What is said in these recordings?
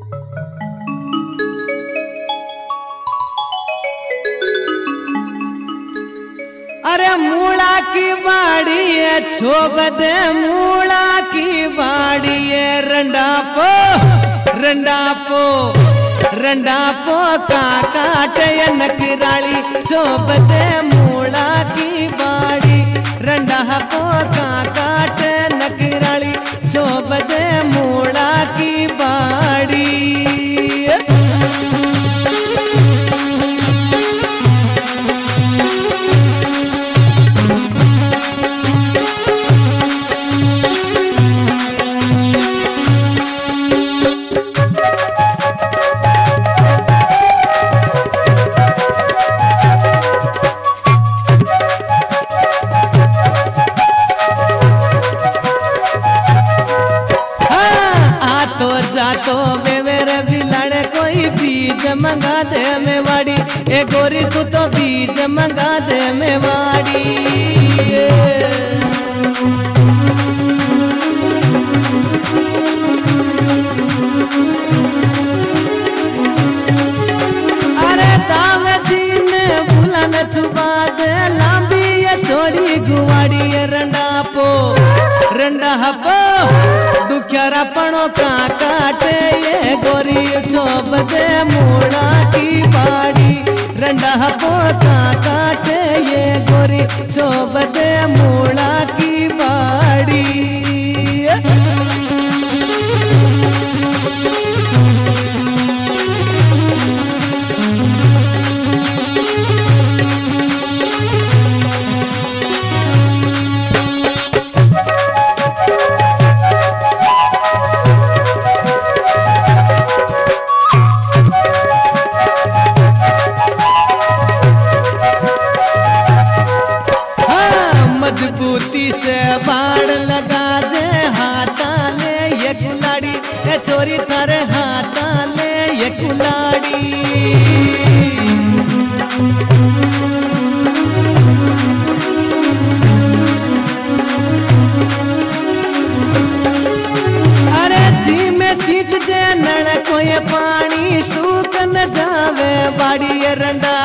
अरे मूला की बाड़ी है छोबद मूला की बाड़ी है रंडा पो काटे नकराली छोबद मूला की बाड़ी रंडा पो काटे नकराली छोबद मूला की बाड़ी। तो बेवेर बिलाड़ कोई बीज मंगा दे मेवाड़ी ए गोरी तू तो बीज मंगा दे मेवाड़ी। अरे दावती ने भूलन छुपा दे लांबी ये थोड़ी गुवाड़ी रंडा पो दुखियारा पणो का काटे ये गोरी छोबद मूला की बाड़ी रंडा पो का काटे ये गोरी छोबद मूला की बाड़ी। मजबूती से बाड़ लगा जे हाथा ले ये कुलाड़ी ए छोरी थारे हाथा ले ये कुलाड़ी। अरे जी में सींच जे नड़ कोई पानी सूख न जावे बाड़ी ये रंडा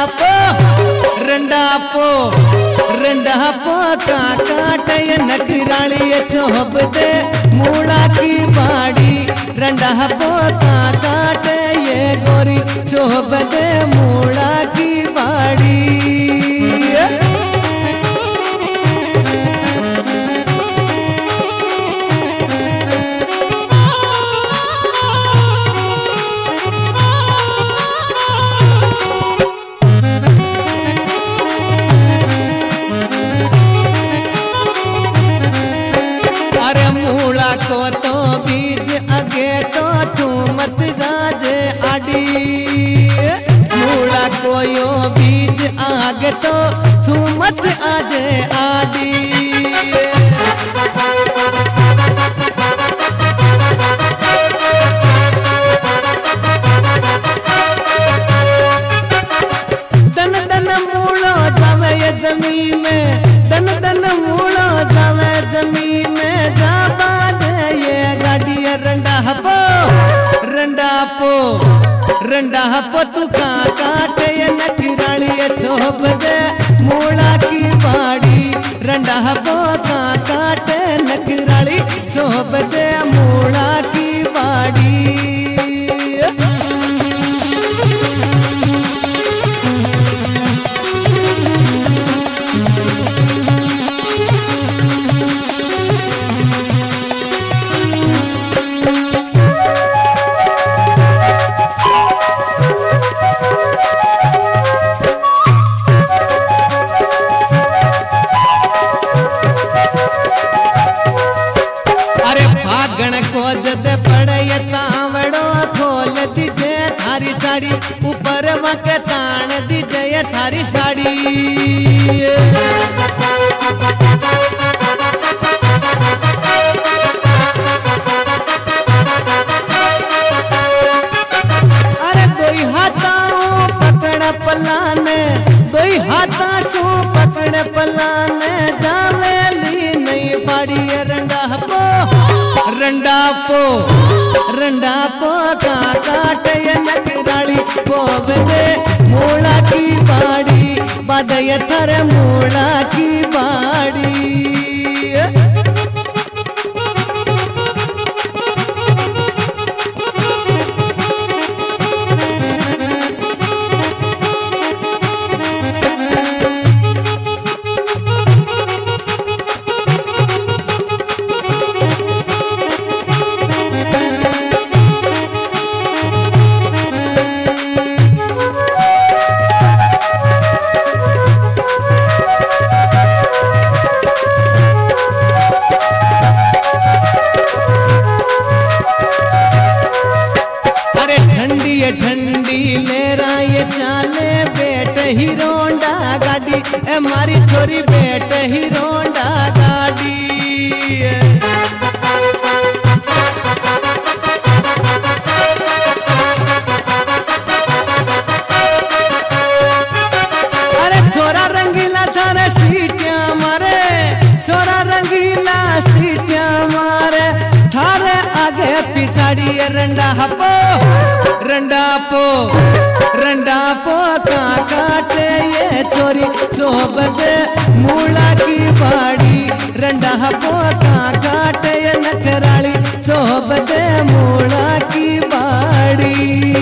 पो का काटे नकराली छोबद मूला की बाड़ी रंडा पो का काटे ये गोरी छोबद मूला की बाड़ी। को तो बीज अगे तो तू मत गाजे आडी मूला को यो बीज आगे तो तू मत आजे आडी। दन दन मूलो जावे ये जमीन में दन मूलो जावे जमीन में जाबा रंडा पो तू का काटे नकराली छोबद मूला की बाड़ी रंडा पो का काटे नकराली छोबद मूला की बाड़ी। को जद पड़े तावड़ो खोल दीजे थारी साड़ी ऊपर वके तान दीजे थारी साड़ी। अरे कोई हाथों पकड़ पलाने कोई हाथों पकड़ पलाने जावेली नहीं बाड़ी रंडा रंडा पोका काटे नकराली पोवदे मूला की बाड़ी बदय थर मूला की बाड़ी। ठंडी ले रहा ये चाले बेट ही रोंडा गाड़ी ए मारी छोरी बेट ही रोंडा गाड़ी। अरे छोरा रंगीला थारे सीटियां मारे, छोरा रंगीला सीटियां मारे थारे आगे पिछाड़ी रंडा पो का काटे ये छोरी सोबत मूला की बाड़ी। रंडा पो का काटे ये नखराली सोबत मूला की बाड़ी।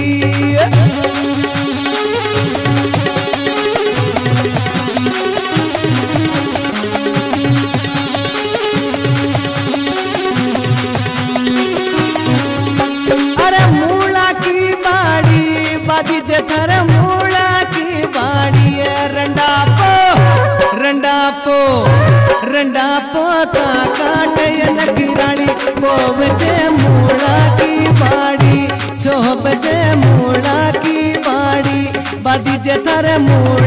अरे मूला की बाड़ी बाजी थर मूला की बाड़ी है। रंडा पो का काटे नकराली पोवजे मूला की बाड़ी, छोबजे मूला की बाड़ी बाजी थर मूला